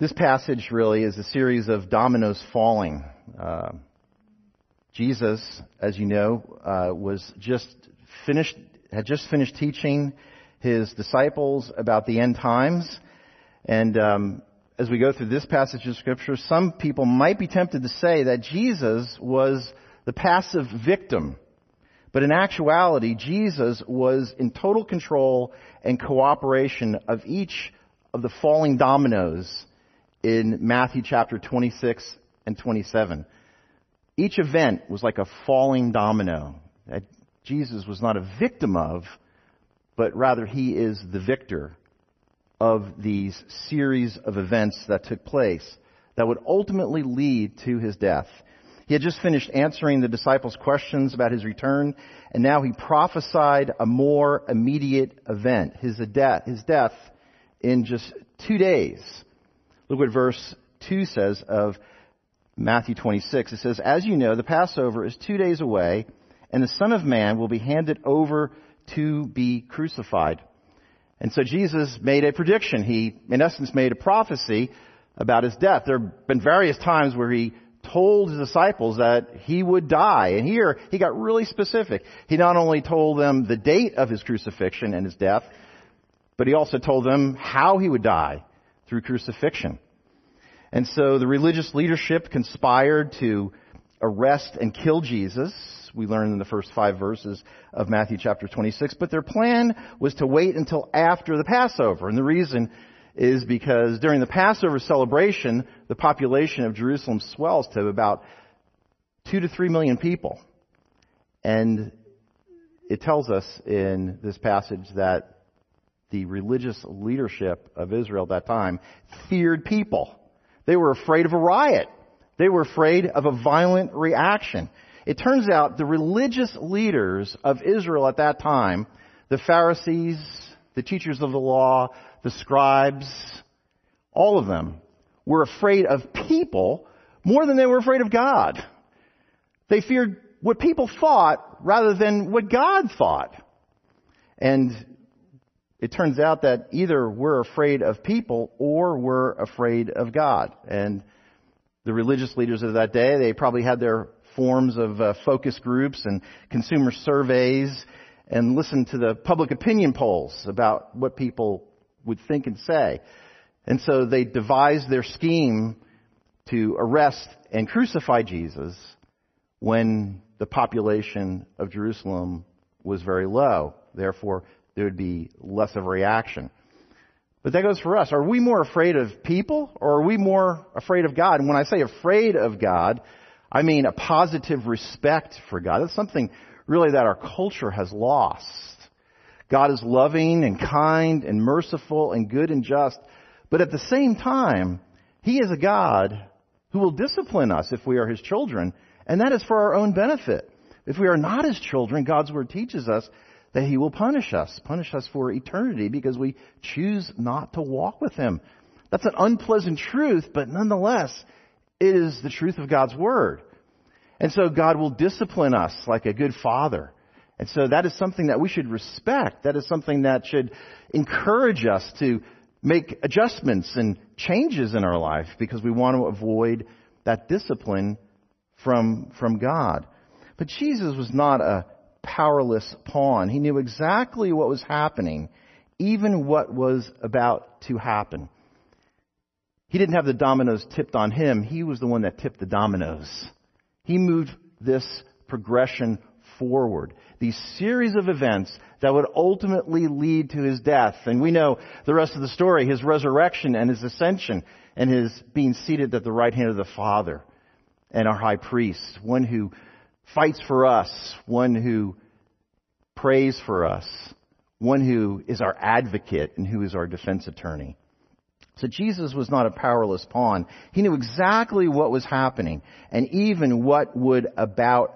This passage really is a series of dominoes falling. Jesus, as you know, had just finished teaching his disciples about the end times. And as we go through this passage of Scripture, some people might be tempted to say that Jesus was the passive victim. But in actuality, Jesus was in total control and cooperation of each of the falling dominoes in Matthew chapter 26 and 27. Each event was like a falling domino that Jesus was not a victim of, but rather he is the victor of these series of events that took place that would ultimately lead to his death. He had just finished answering the disciples' questions about his return, and now he prophesied a more immediate event, his death in just 2 days. Look what verse 2 says of Matthew 26. It says, "As you know, the Passover is 2 days away, and the Son of Man will be handed over to be crucified." And so Jesus made a prediction. He, in essence, made a prophecy about his death. There have been various times where he told his disciples that he would die. And here, he got really specific. He not only told them the date of his crucifixion and his death, but he also told them how he would die through crucifixion. And so the religious leadership conspired to arrest and kill Jesus. We learn in the first 5 verses of Matthew chapter 26. But their plan was to wait until after the Passover. And the reason is because during the Passover celebration, the population of Jerusalem swells to about 2 to 3 million people. And it tells us in this passage that the religious leadership of Israel at that time feared people. They were afraid of a riot. They were afraid of a violent reaction. It turns out the religious leaders of Israel at that time, the Pharisees, the teachers of the law, the scribes, all of them were afraid of people more than they were afraid of God. They feared what people thought rather than what God thought. And it turns out that either we're afraid of people or we're afraid of God. And the religious leaders of that day, they probably had their forms of focus groups and consumer surveys and listened to the public opinion polls about what people would think and say. And so they devised their scheme to arrest and crucify Jesus when the population of Jerusalem was very low. Therefore, there would be less of a reaction. But that goes for us. Are we more afraid of people or are we more afraid of God? And when I say afraid of God, I mean a positive respect for God. That's something really that our culture has lost. God is loving and kind and merciful and good and just. But at the same time, He is a God who will discipline us if we are His children. And that is for our own benefit. If we are not His children, God's Word teaches us that He will punish us for eternity because we choose not to walk with Him. That's an unpleasant truth, but nonetheless, it is the truth of God's Word. And so God will discipline us like a good father. And so that is something that we should respect. That is something that should encourage us to make adjustments and changes in our life because we want to avoid that discipline from God. But Jesus was not a powerless pawn. He knew exactly what was happening, even what was about to happen. He didn't have the dominoes tipped on Him. He was the one that tipped the dominoes. He moved this progression forward. These series of events that would ultimately lead to His death. And we know the rest of the story, His resurrection and His ascension and His being seated at the right hand of the Father and our high priest, one who fights for us, one who prays for us, one who is our advocate and who is our defense attorney. So Jesus was not a powerless pawn. He knew exactly what was happening and even what was about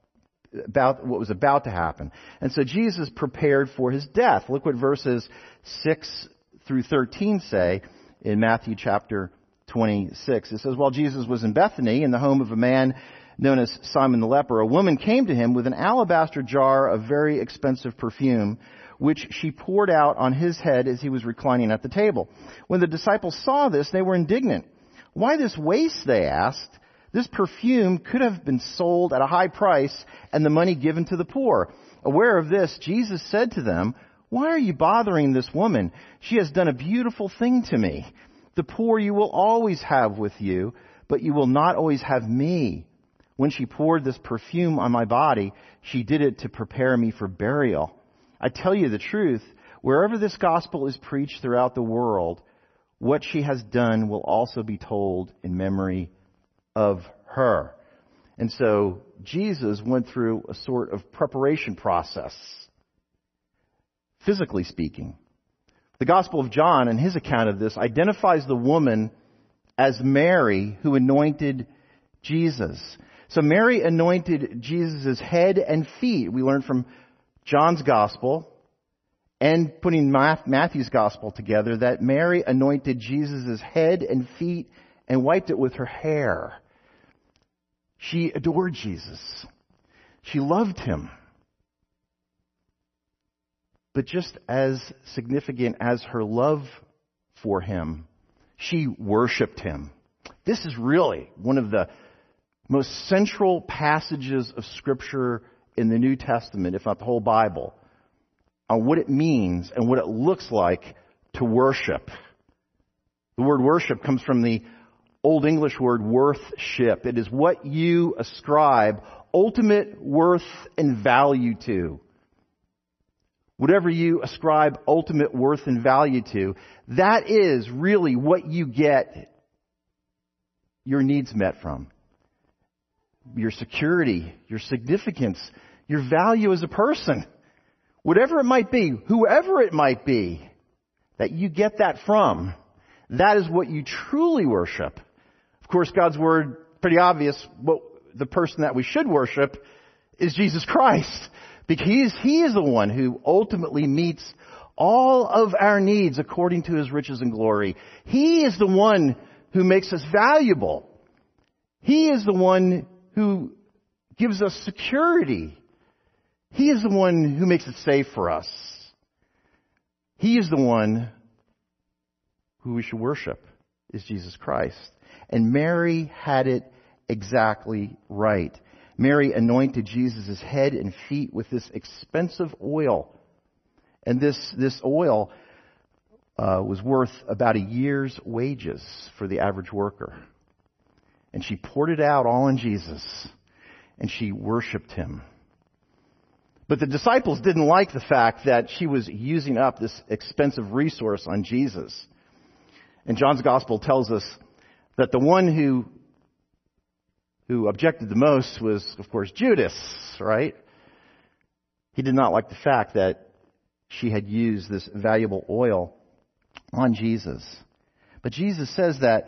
to happen. And so Jesus prepared for His death. Look what verses 6 through 13 say in Matthew chapter 26. It says, "While Jesus was in Bethany, in the home of a man known as Simon the leper, a woman came to Him with an alabaster jar of very expensive perfume, which she poured out on his head as he was reclining at the table. When the disciples saw this, they were indignant. "Why this waste?" they asked. "This perfume could have been sold at a high price and the money given to the poor." Aware of this, Jesus said to them, "Why are you bothering this woman? She has done a beautiful thing to me. The poor you will always have with you, but you will not always have me. When she poured this perfume on my body, she did it to prepare me for burial. I tell you the truth, wherever this gospel is preached throughout the world, what she has done will also be told in memory of her." And so Jesus went through a sort of preparation process, physically speaking. The Gospel of John, in his account of this, identifies the woman as Mary who anointed Jesus. So Mary anointed Jesus' head and feet. We learned from John's Gospel and putting Matthew's Gospel together that Mary anointed Jesus' head and feet and wiped it with her hair. She adored Jesus. She loved him. But just as significant as her love for him, she worshiped him. This is really one of the most central passages of Scripture in the New Testament, if not the whole Bible, on what it means and what it looks like to worship. The word worship comes from the Old English word worthship. It is what you ascribe ultimate worth and value to. Whatever you ascribe ultimate worth and value to, that is really what you get your needs met from. Your security, your significance, your value as a person. Whatever it might be, whoever it might be, that you get that from, that is what you truly worship. Of course, God's Word, pretty obvious, the person that we should worship is Jesus Christ. Because He is the one who ultimately meets all of our needs according to His riches and glory. He is the one who makes us valuable. He is the one who gives us security. He is the one who makes it safe for us. He is the one who we should worship, is Jesus Christ. And Mary had it exactly right. Mary anointed Jesus' head and feet with this expensive oil. And this oil was worth about a year's wages for the average worker. And she poured it out all on Jesus. And she worshiped Him. But the disciples didn't like the fact that she was using up this expensive resource on Jesus. And John's Gospel tells us that the one who objected the most was, of course, Judas, right? He did not like the fact that she had used this valuable oil on Jesus. But Jesus says that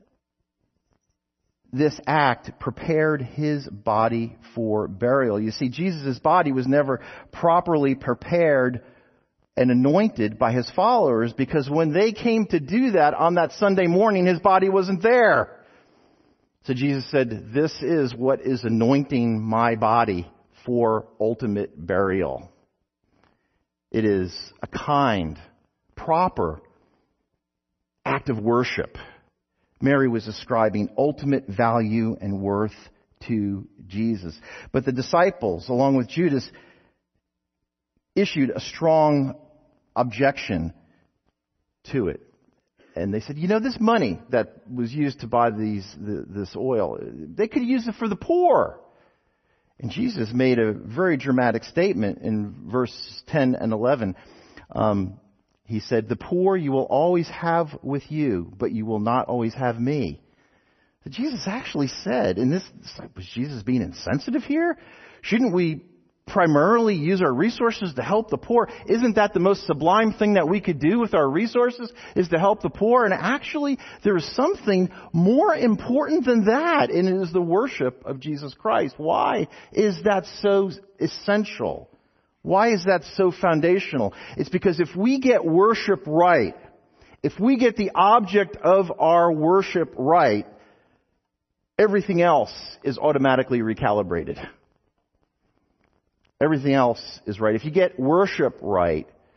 this act prepared His body for burial. You see, Jesus' body was never properly prepared and anointed by His followers because when they came to do that on that Sunday morning, His body wasn't there. So Jesus said, "This is what is anointing my body for ultimate burial." It is a kind, proper act of worship. Mary was ascribing ultimate value and worth to Jesus. But the disciples, along with Judas, issued a strong objection to it. And they said, this money that was used to buy this oil, they could use it for the poor. And Jesus made a very dramatic statement in verses 10 and 11. He said, "The poor you will always have with you, but you will not always have me." So Jesus actually said, was Jesus being insensitive here? Shouldn't we primarily use our resources to help the poor? Isn't that the most sublime thing that we could do with our resources, is to help the poor? And actually, there is something more important than that, and it is the worship of Jesus Christ. Why is that so essential? Why is that so foundational? It's because if we get worship right, if we get the object of our worship right, everything else is automatically recalibrated. Everything else is right. If you get worship right,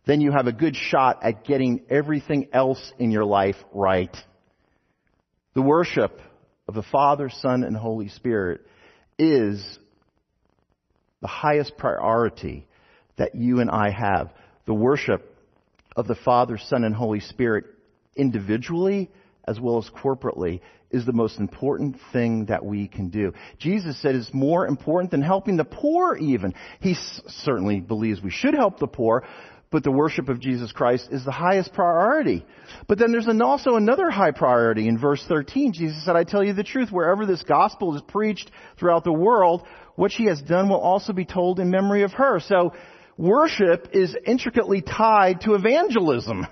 then you have a good shot at getting everything else in your life right. The worship of the Father, Son, and Holy Spirit is the highest priority that you and I have. The worship of the Father, Son, and Holy Spirit individually as well as corporately is the most important thing that we can do. Jesus said it's more important than helping the poor even. He certainly believes we should help the poor, but the worship of Jesus Christ is the highest priority. But then there's also another high priority. In verse 13, Jesus said, I tell you the truth, wherever this gospel is preached throughout the world, what she has done will also be told in memory of her. So worship is intricately tied to evangelism.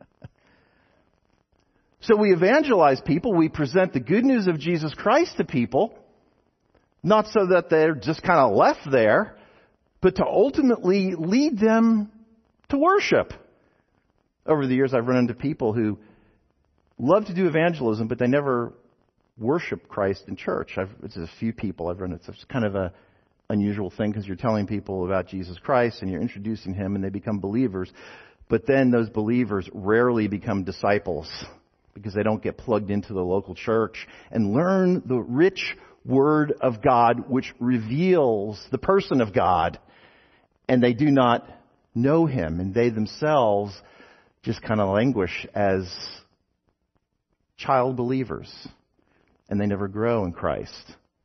So we evangelize people. We present the good news of Jesus Christ to people, not so that they're just kind of left there, but to ultimately lead them to worship. Over the years, I've run into people who love to do evangelism, but they never worship Christ in church. It's a few people I've run into. It's kind of a unusual thing because you're telling people about Jesus Christ and you're introducing Him and they become believers. But then those believers rarely become disciples because they don't get plugged into the local church and learn the rich Word of God which reveals the person of God. And they do not know Him, and they themselves just kind of languish as child believers, and they never grow in Christ.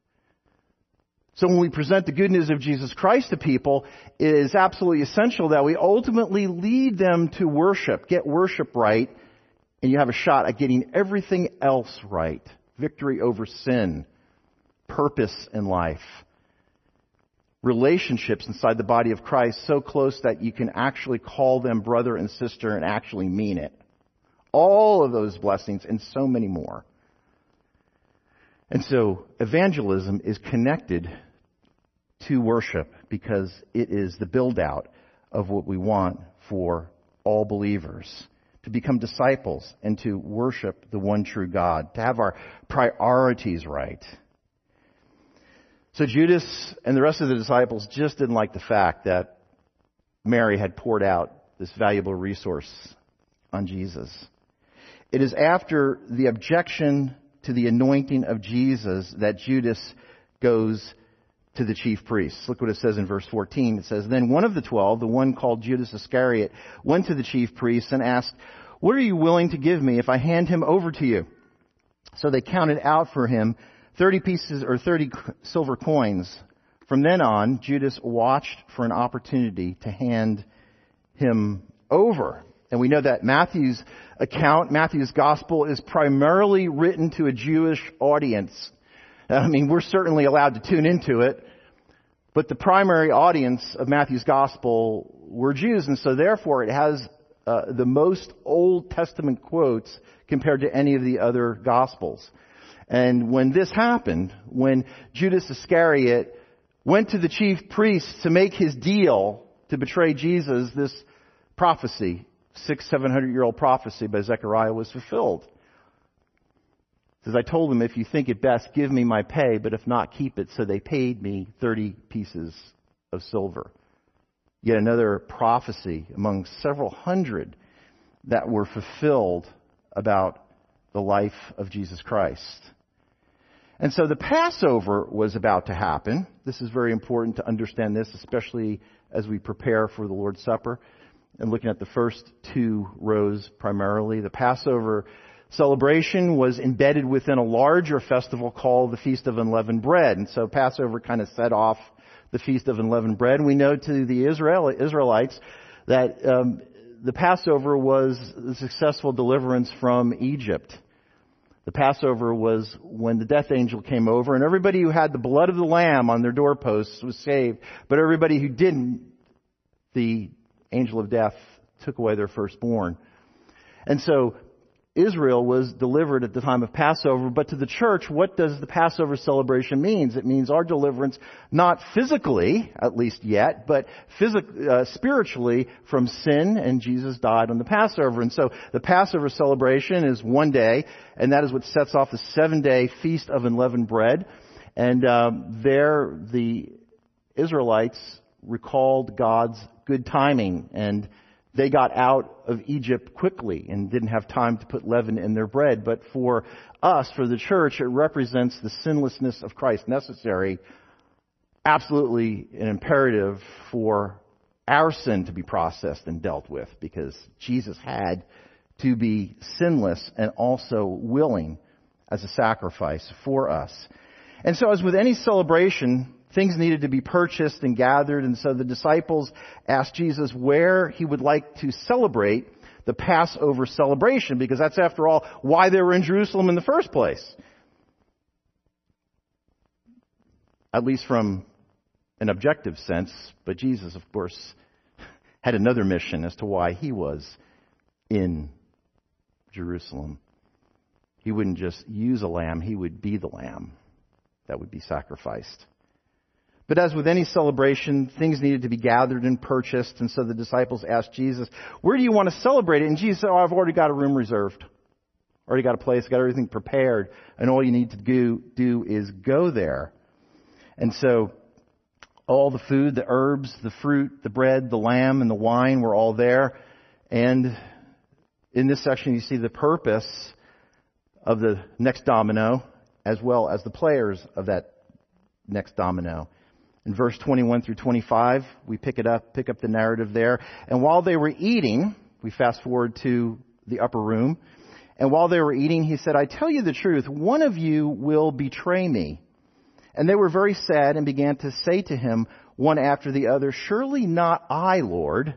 So when we present the good news of Jesus Christ to people, it is absolutely essential that we ultimately lead them to worship, get worship right, and you have a shot at getting everything else right. Victory over sin, purpose in life, relationships inside the body of Christ so close that you can actually call them brother and sister and actually mean it. All of those blessings and so many more. And so evangelism is connected to worship because it is the build out of what we want for all believers. To become disciples and to worship the one true God. To have our priorities right. So Judas and the rest of the disciples just didn't like the fact that Mary had poured out this valuable resource on Jesus. It is after the objection to the anointing of Jesus that Judas goes to the chief priests. Look what it says in verse 14. It says, Then one of the 12, the one called Judas Iscariot, went to the chief priests and asked, What are you willing to give me if I hand him over to you? So they counted out for him 30 pieces or 30 silver coins. From then on, Judas watched for an opportunity to hand him over. And we know that Matthew's account, Matthew's gospel, is primarily written to a Jewish audience. I mean, we're certainly allowed to tune into it, but the primary audience of Matthew's gospel were Jews, and so therefore it has the most Old Testament quotes compared to any of the other gospels. And when this happened, when Judas Iscariot went to the chief priests to make his deal to betray Jesus, this prophecy, 700-year-old prophecy by Zechariah, was fulfilled. It says, I told them, if you think it best, give me my pay, but if not, keep it. So they paid me 30 pieces of silver. Yet another prophecy among several hundred that were fulfilled about the life of Jesus Christ. And so the Passover was about to happen. This is very important to understand this, especially as we prepare for the Lord's Supper. And looking at the first two rows primarily, the Passover celebration was embedded within a larger festival called the Feast of Unleavened Bread. And so Passover kind of set off the Feast of Unleavened Bread. We know to the Israelites that the Passover was the successful deliverance from Egypt. The Passover was when the death angel came over, and everybody who had the blood of the lamb on their doorposts was saved. But everybody who didn't, the angel of death took away their firstborn. And so Israel was delivered at the time of Passover, but to the church, what does the Passover celebration mean? It means our deliverance, not physically, at least yet, but spiritually from sin, and Jesus died on the Passover. And so the Passover celebration is one day, and that is what sets off the 7-day Feast of Unleavened Bread. And there the Israelites recalled God's good timing and they got out of Egypt quickly and didn't have time to put leaven in their bread. But for us, for the church, it represents the sinlessness of Christ, necessary, absolutely an imperative for our sin to be processed and dealt with, because Jesus had to be sinless and also willing as a sacrifice for us. And so as with any celebration, things needed to be purchased and gathered, and so the disciples asked Jesus where he would like to celebrate the Passover celebration, because that's, after all, why they were in Jerusalem in the first place. At least from an objective sense, but Jesus, of course, had another mission as to why he was in Jerusalem. He wouldn't just use a lamb, he would be the lamb that would be sacrificed. But as with any celebration, things needed to be gathered and purchased, and so the disciples asked Jesus, where do you want to celebrate it? And Jesus said, I've already got a room reserved. Already got a place, got everything prepared, and all you need to do is go there. And so all the food, the herbs, the fruit, the bread, the lamb, and the wine were all there. And in this section you see the purpose of the next domino, as well as the players of that next domino. In verse 21 through 25, we pick up the narrative there. And while they were eating, we fast forward to the upper room. And while they were eating, he said, I tell you the truth, one of you will betray me. And they were very sad and began to say to him, one after the other, surely not I, Lord.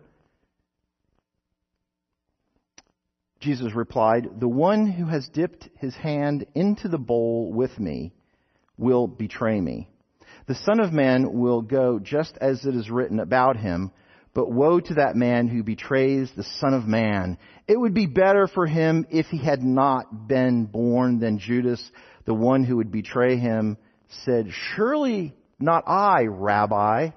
Jesus replied, the one who has dipped his hand into the bowl with me will betray me. The Son of Man will go just as it is written about him, but woe to that man who betrays the Son of Man. It would be better for him if he had not been born. Then Judas, the one who would betray him, said, surely not I, Rabbi.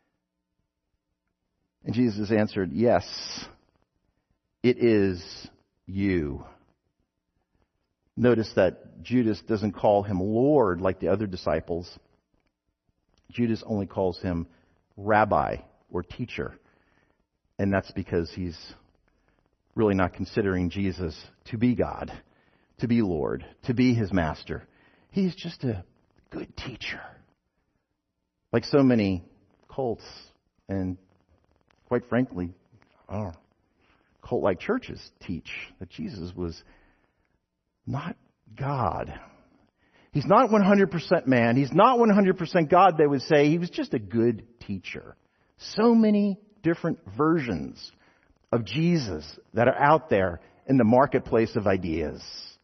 And Jesus answered, yes, it is you. Notice that Judas doesn't call him Lord like the other disciples. Judas only calls him Rabbi or teacher. And that's because he's really not considering Jesus to be God, to be Lord, to be his master. He's just a good teacher. Like so many cults and, quite frankly, cult-like churches teach that Jesus was not God. He's not 100% man. He's not 100% God, they would say. He was just a good teacher. So many different versions of Jesus that are out there in the marketplace of ideas.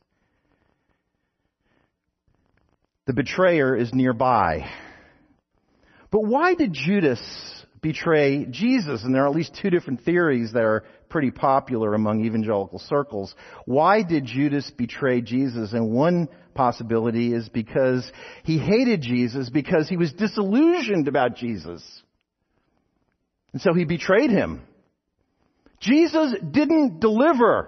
The betrayer is nearby. But why did Judas betray Jesus? And there are at least two different theories that are pretty popular among evangelical circles. Why did Judas betray Jesus? And one possibility is because he hated Jesus, because he was disillusioned about Jesus. And so he betrayed him. Jesus didn't deliver.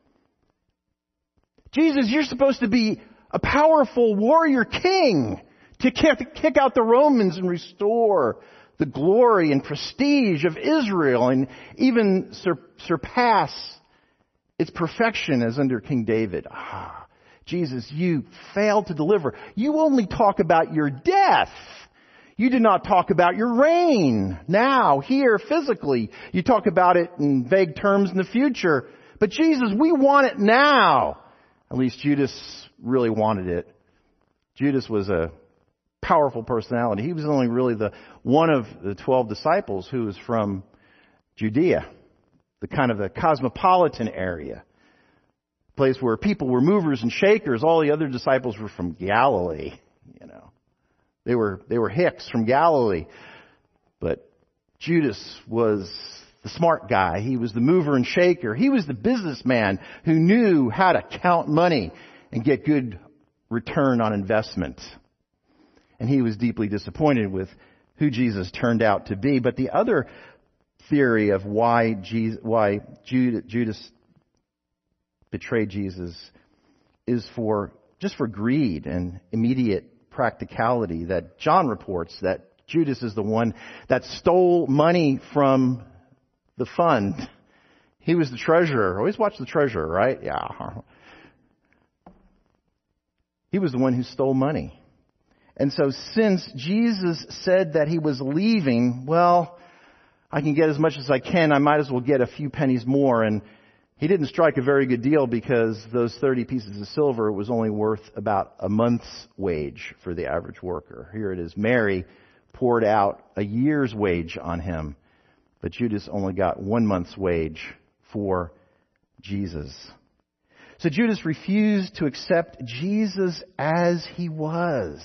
Jesus, you're supposed to be a powerful warrior king to kick out the Romans and restore the glory and prestige of Israel and even surpass its perfection as under King David. Jesus, you failed to deliver. You only talk about your death. You did not talk about your reign now, here, physically. You talk about it in vague terms in the future. But Jesus, we want it now. At least Judas really wanted it. Judas was a powerful personality. He was only really one of the 12 disciples who was from Judea, the kind of a cosmopolitan area, place where people were movers and shakers. All the other disciples were from Galilee. They were hicks from Galilee. But Judas was the smart guy. He was the mover and shaker. He was the businessman who knew how to count money and get good return on investment. And he was deeply disappointed with who Jesus turned out to be. But the other theory of why Judas betrayed Jesus is just for greed and immediate practicality. That John reports that Judas is the one that stole money from the fund He was the treasurer. Always watch the treasurer, right? Yeah. He was the one who stole money. And so since Jesus said that he was leaving, well, I can get as much as I can. I might as well get a few pennies more. And he didn't strike a very good deal because those 30 pieces of silver was only worth about a month's wage for the average worker. Here it is. Mary poured out a year's wage on him, but Judas only got 1 month's wage for Jesus. So Judas refused to accept Jesus as he was.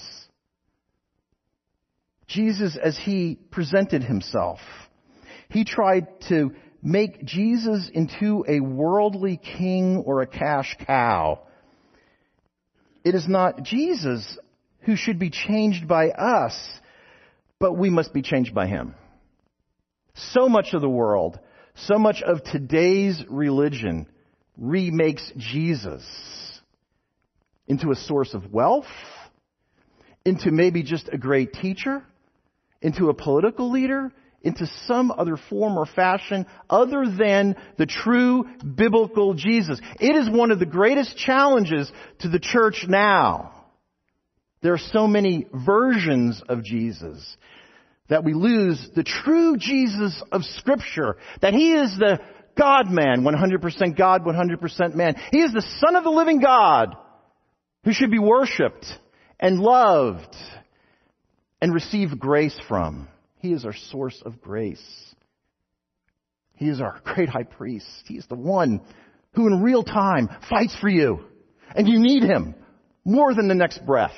Jesus as he presented himself. He tried to make Jesus into a worldly king or a cash cow. It is not Jesus who should be changed by us, but we must be changed by him. So much of the world, so much of today's religion remakes Jesus into a source of wealth, into maybe just a great teacher, into a political leader, into some other form or fashion other than the true biblical Jesus. It is one of the greatest challenges to the church now. There are so many versions of Jesus that we lose the true Jesus of Scripture, that he is the God-man, 100% God, 100% man. He is the Son of the living God who should be worshipped and loved and receive grace from. He is our source of grace. He is our great high priest. He is the one who in real time fights for you. And you need him more than the next breath.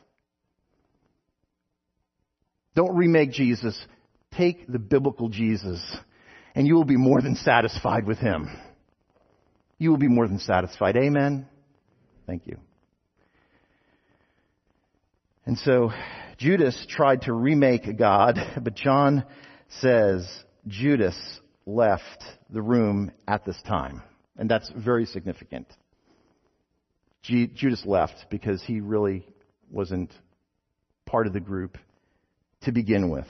Don't remake Jesus. Take the biblical Jesus and you will be more than satisfied with him. You will be more than satisfied. Amen? Thank you. And so Judas tried to remake God, but John says Judas left the room at this time. And that's very significant. Judas left because he really wasn't part of the group to begin with.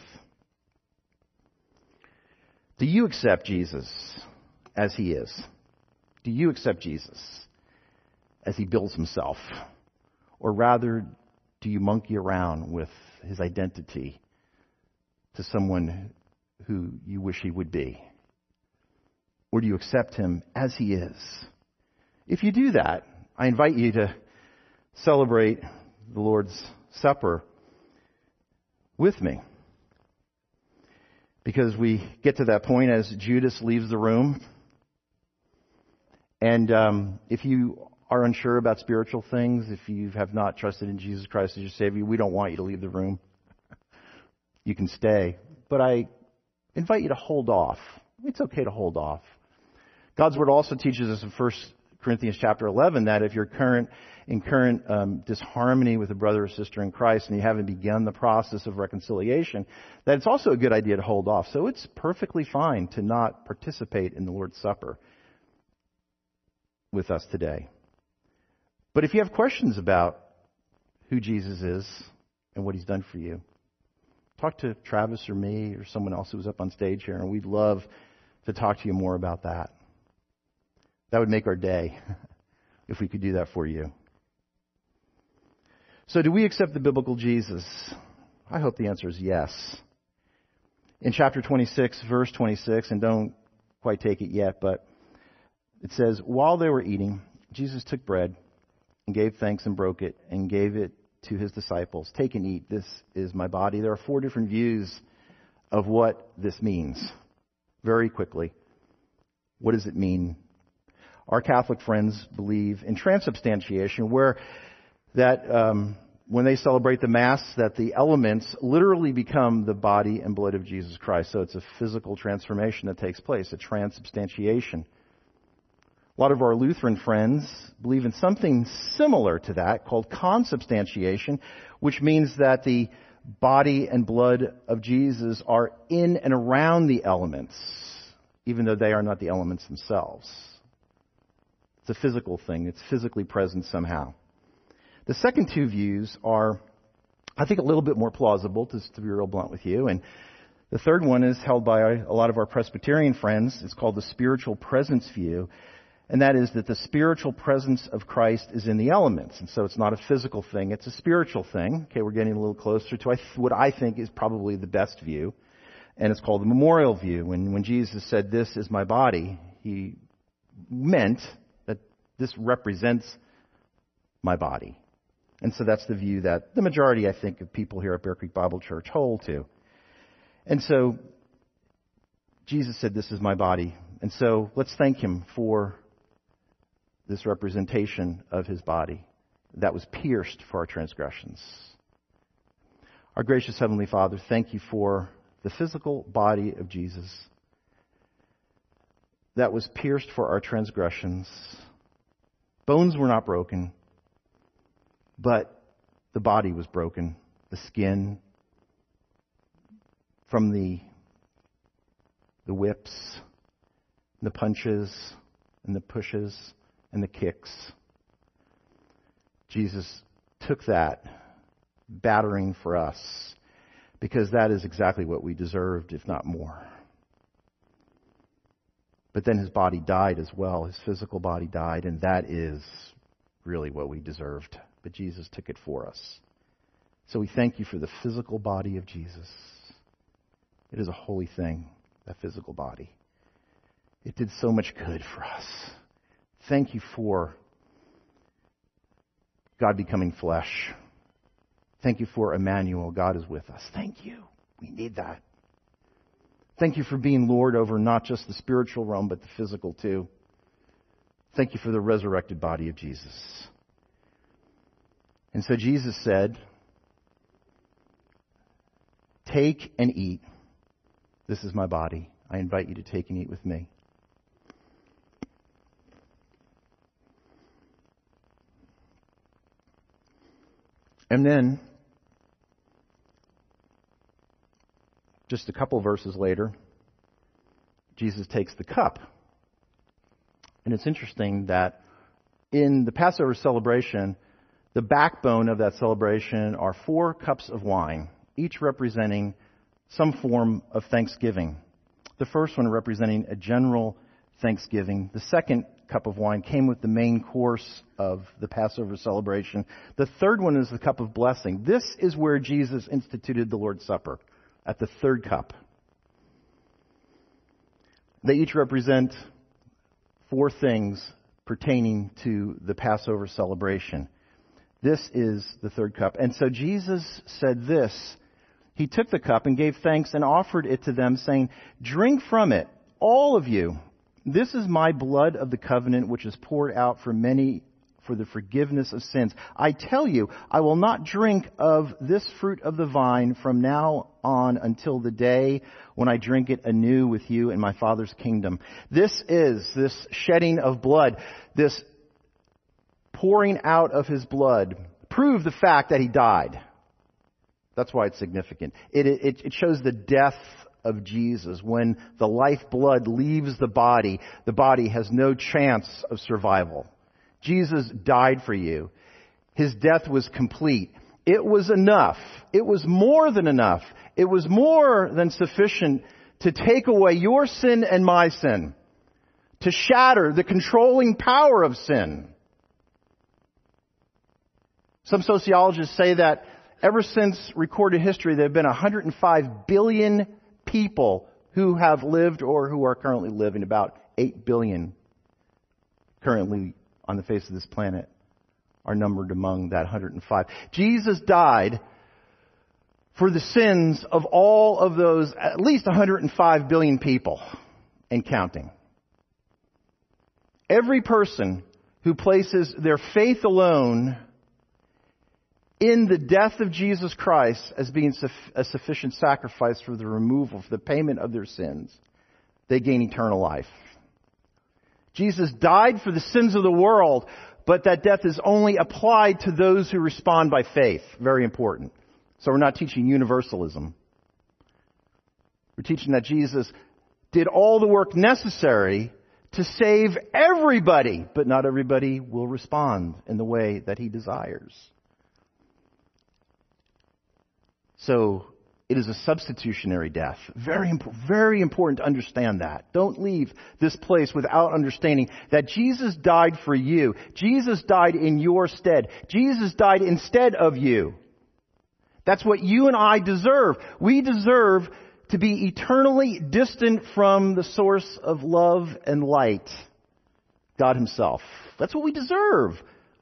Do you accept Jesus as he is? Do you accept Jesus as he builds himself? Or rather, do you monkey around with his identity to someone who you wish he would be? Or do you accept him as he is? If you do that, I invite you to celebrate the Lord's Supper with me. Because we get to that point as Judas leaves the room. And if you are unsure about spiritual things, if you have not trusted in Jesus Christ as your Savior, we don't want you to leave the room. You can stay. But I invite you to hold off. It's okay to hold off. God's Word also teaches us in 1 Corinthians chapter 11 that if you're in current disharmony with a brother or sister in Christ and you haven't begun the process of reconciliation, that it's also a good idea to hold off. So it's perfectly fine to not participate in the Lord's Supper with us today. But if you have questions about who Jesus is and what he's done for you, talk to Travis or me or someone else who's up on stage here, and we'd love to talk to you more about that. That would make our day if we could do that for you. So do we accept the biblical Jesus? I hope the answer is yes. In chapter 26, verse 26, and don't quite take it yet, but it says, while they were eating, Jesus took bread and gave thanks and broke it and gave it to his disciples. Take and eat. This is my body. There are 4 different views of what this means. Very quickly. What does it mean? Our Catholic friends believe in transubstantiation, where that when they celebrate the Mass, that the elements literally become the body and blood of Jesus Christ. So it's a physical transformation that takes place, a transubstantiation. A lot of our Lutheran friends believe in something similar to that called consubstantiation, which means that the body and blood of Jesus are in and around the elements, even though they are not the elements themselves. It's a physical thing. It's physically present somehow. The second 2 views are, I think, a little bit more plausible, to be real blunt with you. And The third one is held by a lot of our Presbyterian friends. It's called the spiritual presence view. And that is that the spiritual presence of Christ is in the elements. And so it's not a physical thing, it's a spiritual thing. Okay, we're getting a little closer to what I think is probably the best view. And it's called the memorial view. When Jesus said, "This is my body," he meant that this represents my body. And so that's the view that the majority, I think, of people here at Bear Creek Bible Church hold to. And so Jesus said, "This is my body." And so let's thank him for this representation of his body that was pierced for our transgressions. Our gracious Heavenly Father, thank you for the physical body of Jesus that was pierced for our transgressions. Bones were not broken, but the body was broken. The skin from the whips, the punches, and the pushes, and the kicks. Jesus took that battering for us because that is exactly what we deserved, if not more. But then his body died as well. His physical body died, and that is really what we deserved. But Jesus took it for us. So we thank you for the physical body of Jesus. It is a holy thing, that physical body. It did so much good for us. Thank you for God becoming flesh. Thank you for Emmanuel. God is with us. Thank you. We need that. Thank you for being Lord over not just the spiritual realm, but the physical too. Thank you for the resurrected body of Jesus. And so Jesus said, "Take and eat. This is my body. I invite you to take and eat with me." And then, just a couple verses later, Jesus takes the cup. And it's interesting that in the Passover celebration, the backbone of that celebration are 4 cups of wine, each representing some form of thanksgiving. The first one representing a general thanksgiving. The second cup of wine came with the main course of the Passover celebration. The third one is the cup of blessing. This is where Jesus instituted the Lord's Supper, at the third cup. They each represent 4 things pertaining to the Passover celebration. This is the third cup. And so Jesus said this. He took the cup and gave thanks and offered it to them, saying, "Drink from it, all of you. This is my blood of the covenant, which is poured out for many for the forgiveness of sins. I tell you, I will not drink of this fruit of the vine from now on until the day when I drink it anew with you in my Father's kingdom." This shedding of blood, this pouring out of his blood, proved the fact that he died. That's why it's significant. It shows the death of Jesus. When the lifeblood leaves the body has no chance of survival. Jesus died for you. His death was complete. It was enough. It was more than enough. It was more than sufficient to take away your sin and my sin, to shatter the controlling power of sin. Some sociologists say that ever since recorded history, there have been 105 billion people who have lived or who are currently living. About 8 billion currently on the face of this planet are numbered among that 105. Jesus died for the sins of all of those, at least 105 billion people and counting. Every person who places their faith alone in the death of Jesus Christ as being a sufficient sacrifice for the removal, for the payment of their sins, they gain eternal life. Jesus died for the sins of the world, but that death is only applied to those who respond by faith. Very important. So we're not teaching universalism. We're teaching that Jesus did all the work necessary to save everybody, but not everybody will respond in the way that he desires. So It is a substitutionary death. Very important to understand that. Don't leave this place without understanding that Jesus died for you. Jesus died in your stead. Jesus died instead of you. That's what you and I deserve. We deserve to be eternally distant from the source of love and light, God Himself. That's what we deserve.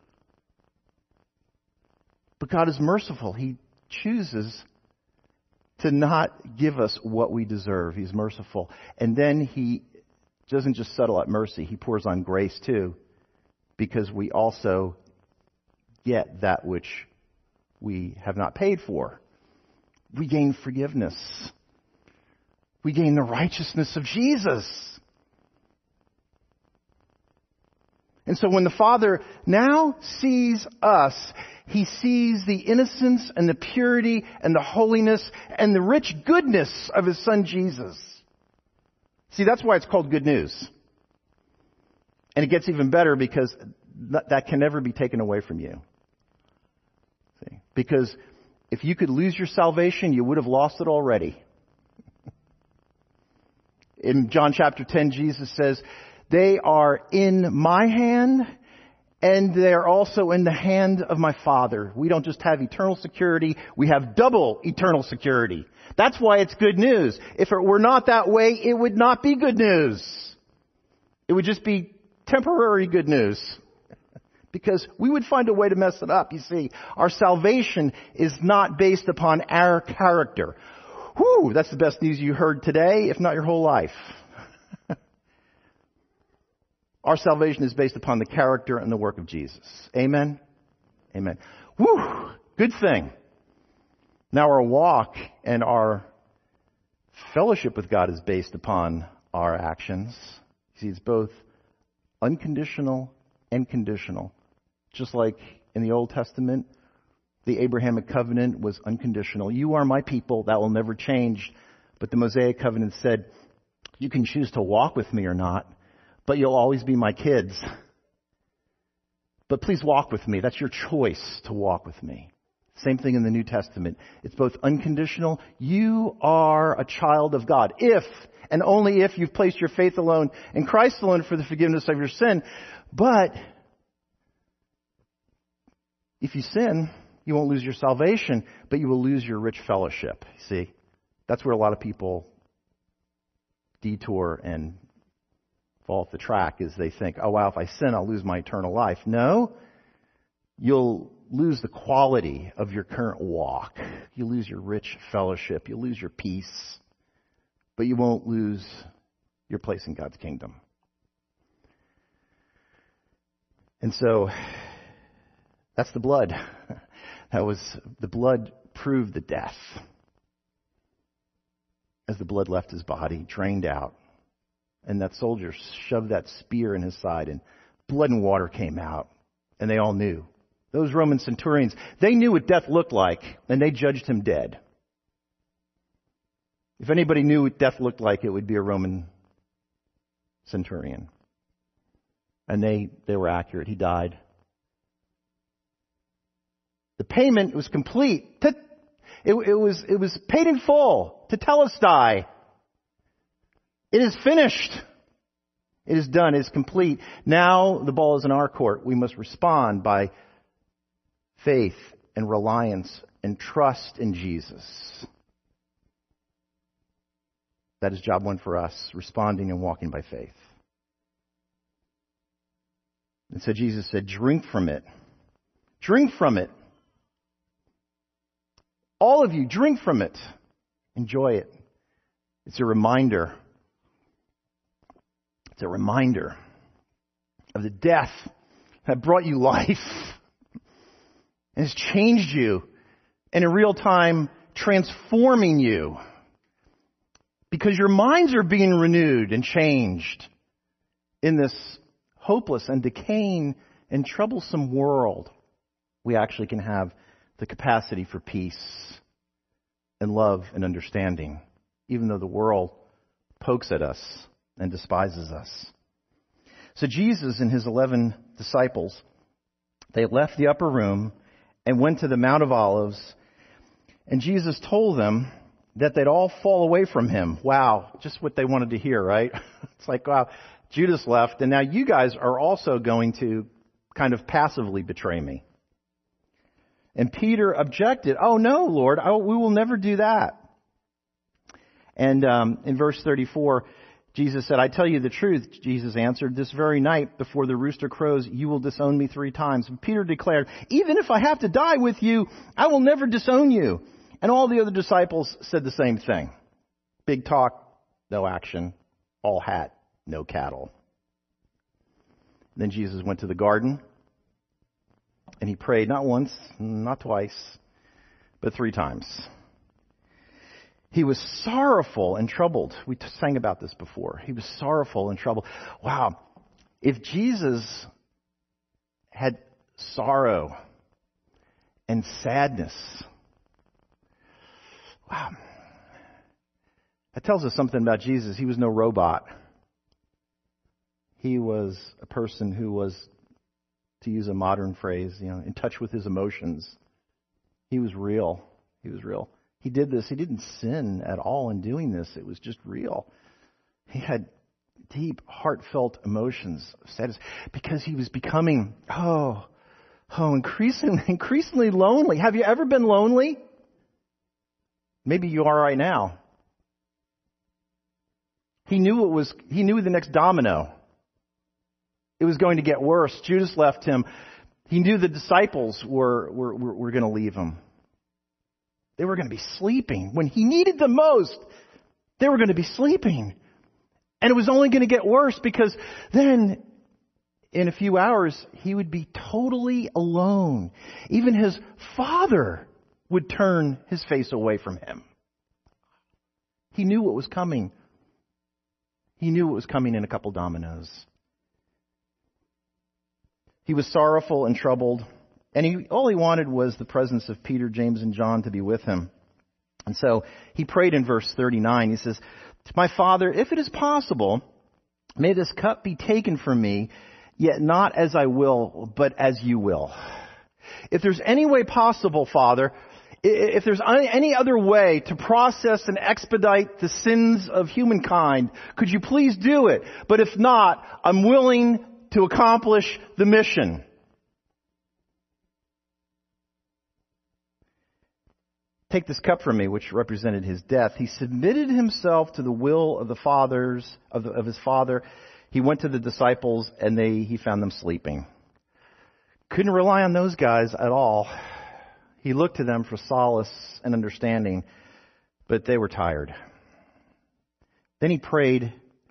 But God is merciful. He chooses to not give us what we deserve. He's merciful. And then He doesn't just settle at mercy. He pours on grace too, because we also get that which we have not paid for. We gain forgiveness. We gain the righteousness of Jesus. And so when the Father now sees us, He sees the innocence and the purity and the holiness and the rich goodness of His Son Jesus. See, that's why it's called good news. And it gets even better because that can never be taken away from you. See? Because if you could lose your salvation, you would have lost it already. In John chapter 10, Jesus says, "They are in my hand, and they are also in the hand of my Father." We don't just have eternal security, we have double eternal security. That's why it's good news. If it were not that way, it would not be good news. It would just be temporary good news. Because we would find a way to mess it up. You see, our salvation is not based upon our character. Whew, that's the best news you heard today, if not your whole life. Our salvation is based upon the character and the work of Jesus. Amen? Amen. Whew, good thing. Now our walk and our fellowship with God is based upon our actions. See, it's both unconditional and conditional. Just like in the Old Testament, the Abrahamic covenant was unconditional. You are my people, that will never change. But the Mosaic covenant said, you can choose to walk with me or not, but you'll always be my kids. But please walk with me. That's your choice to walk with me. Same thing in the New Testament. It's both unconditional. You are a child of God. If, and only if, you've placed your faith alone in Christ alone for the forgiveness of your sin. But if you sin, you won't lose your salvation, but you will lose your rich fellowship. See, that's where a lot of people detour and fall off the track, is they think, oh wow, if I sin, I'll lose my eternal life. No, you'll lose the quality of your current walk. You lose your rich fellowship. You'll lose your peace, but you won't lose your place in God's kingdom. And so, that's the blood. The blood proved the death. As the blood left his body, drained out. And that soldier shoved that spear in his side, and blood and water came out. And they all knew. Those Roman centurions, they knew what death looked like, and they judged him dead. If anybody knew what death looked like, it would be a Roman centurion. And they were accurate. He died. The payment was complete. It was paid in full. Tetelestai. It is finished. It is done. It is complete. Now the ball is in our court. We must respond by faith and reliance and trust in Jesus. That is job one for us, responding and walking by faith. And so Jesus said, drink from it. Drink from it. All of you, drink from it. Enjoy it. It's a reminder. It's a reminder of the death that brought you life and has changed you, and in real time transforming you, because your minds are being renewed and changed in this hopeless and decaying and troublesome world. We actually can have the capacity for peace and love and understanding, even though the world pokes at us and despises us. So Jesus and his 11 disciples, they left the upper room and went to the Mount of Olives. And Jesus told them that they'd all fall away from him. Wow, just what they wanted to hear, right? It's like, wow, Judas left, and now you guys are also going to kind of passively betray me. And Peter objected, oh no, Lord, we will never do that. And in verse 34, Jesus said, I tell you the truth, Jesus answered, this very night before the rooster crows, you will disown me 3 times. And Peter declared, even if I have to die with you, I will never disown you. And all the other disciples said the same thing. Big talk, no action. All hat, no cattle. Then Jesus went to the garden and he prayed not once, not twice, but 3 times. He was sorrowful and troubled. We sang about this before. He was sorrowful and troubled. Wow. If Jesus had sorrow and sadness, wow. That tells us something about Jesus. He was no robot. He was a person who was, to use a modern phrase, in touch with his emotions. He was real. He was real. He did this. He didn't sin at all in doing this. It was just real. He had deep, heartfelt emotions of sadness because he was becoming, increasingly lonely. Have you ever been lonely? Maybe you are right now. He knew the next domino. It was going to get worse. Judas left him. He knew the disciples were going to leave him. They were going to be sleeping. When he needed them most, they were going to be sleeping. And it was only going to get worse because then, in a few hours, he would be totally alone. Even his Father would turn his face away from him. He knew what was coming. He knew what was coming in a couple dominoes. He was sorrowful and troubled. And all he wanted was the presence of Peter, James, and John to be with him. And so he prayed in verse 39. He says, my Father, if it is possible, may this cup be taken from me, yet not as I will, but as you will. If there's any way possible, Father, if there's any other way to process and expedite the sins of humankind, could you please do it? But if not, I'm willing to accomplish the mission. Take this cup from me, which represented his death. He submitted himself to the will of of his Father. He went to the disciples and he found them sleeping. Couldn't rely on those guys at all. He looked to them for solace and understanding, but they were tired. Then he prayed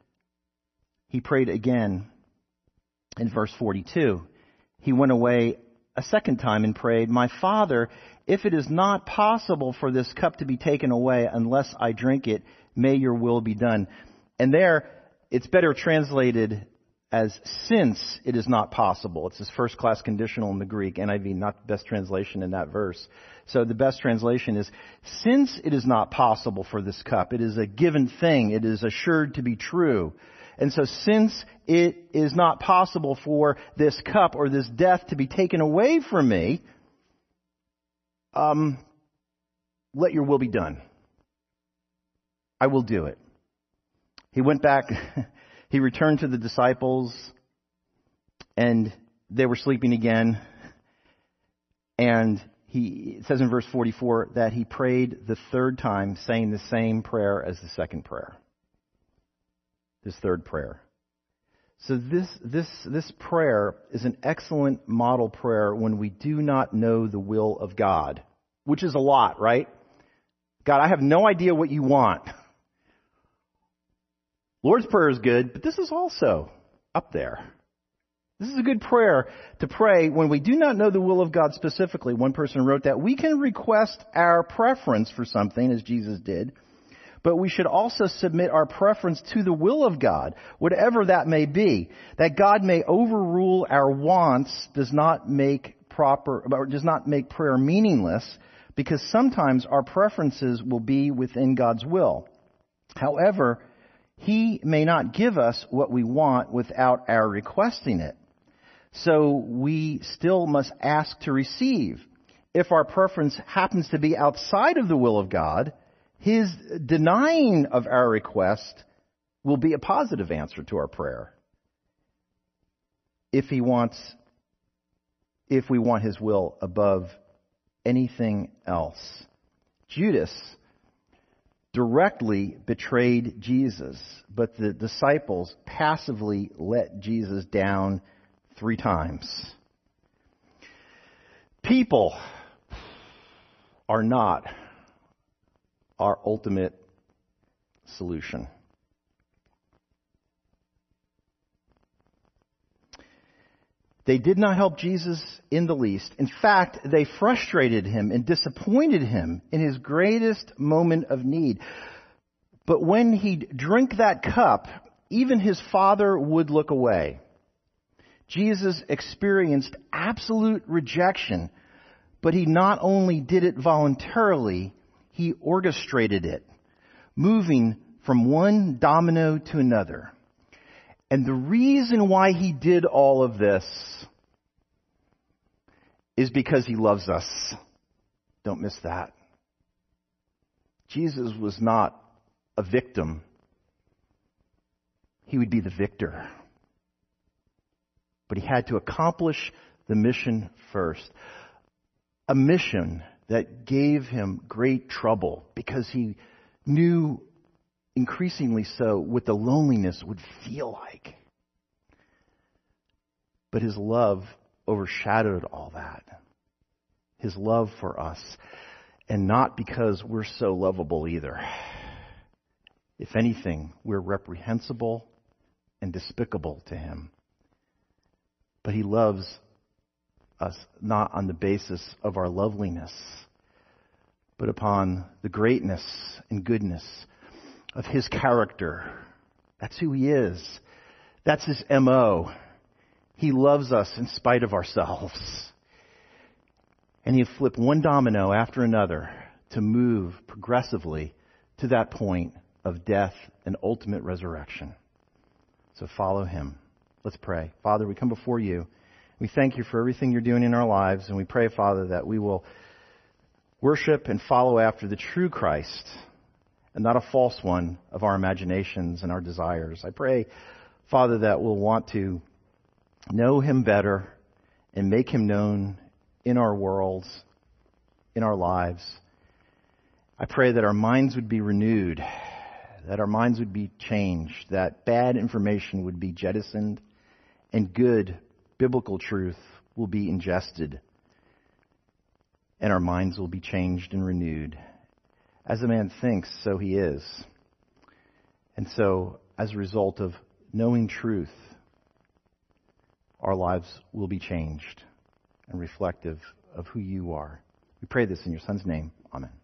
again in verse 42. He went away a second time and prayed, my Father, if it is not possible for this cup to be taken away unless I drink it, may your will be done. And there, it's better translated as since it is not possible. It's this first class conditional in the Greek, NIV, not the best translation in that verse. So the best translation is, since it is not possible for this cup, it is a given thing, it is assured to be true. And so since it is not possible for this cup or this death to be taken away from me, let your will be done. I will do it. He went back, he returned to the disciples, and they were sleeping again. And it says in verse 44 that he prayed the third time, saying the same prayer as the second prayer. This third prayer. So this prayer is an excellent model prayer when we do not know the will of God, which is a lot, right? God, I have no idea what you want. Lord's Prayer is good, but this is also up there. This is a good prayer to pray when we do not know the will of God specifically. One person wrote that we can request our preference for something, as Jesus did, but we should also submit our preference to the will of God, whatever that may be. That God may overrule our wants does not make prayer meaningless, because sometimes our preferences will be within God's will. However, He may not give us what we want without our requesting it. So we still must ask to receive. If our preference happens to be outside of the will of God, His denying of our request will be a positive answer to our prayer. If we want His will above anything else. Judas directly betrayed Jesus, but the disciples passively let Jesus down 3 times. People are not our ultimate solution. They did not help Jesus in the least. In fact, they frustrated him and disappointed him in his greatest moment of need. But when he'd drink that cup, even his Father would look away. Jesus experienced absolute rejection, but he not only did it voluntarily, he orchestrated it, moving from one domino to another. And the reason why he did all of this is because he loves us. Don't miss that. Jesus was not a victim. He would be the victor. But he had to accomplish the mission first. A mission that gave him great trouble because he knew increasingly so what the loneliness would feel like. But his love overshadowed all that. His love for us. And not because we're so lovable either. If anything, we're reprehensible and despicable to him. But he loves us not on the basis of our loveliness, but upon the greatness and goodness of his character. That's who he is. That's his M.O. He loves us in spite of ourselves. And he'll flip one domino after another to move progressively to that point of death and ultimate resurrection. So follow him. Let's pray. Father, we come before you. We thank you for everything you're doing in our lives. And we pray, Father, that we will worship and follow after the true Christ and not a false one of our imaginations and our desires. I pray, Father, that we'll want to know him better and make him known in our worlds, in our lives. I pray that our minds would be renewed, that our minds would be changed, that bad information would be jettisoned, and good biblical truth will be ingested, and our minds will be changed and renewed. As a man thinks, so he is. And so, as a result of knowing truth, our lives will be changed and reflective of who you are. We pray this in your Son's name. Amen.